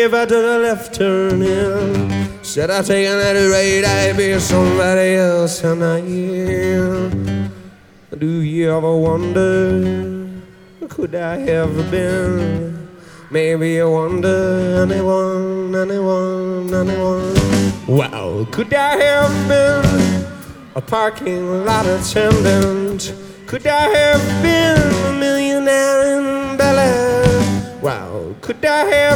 if I took a left turn in? Said I taken that right, I'd be somebody else tonight. Do you ever wonder, could I have been? Maybe you wonder, anyone. Well, could I have been a parking lot attendant? Could I have been a millionaire in Bel Air? Wow, could I have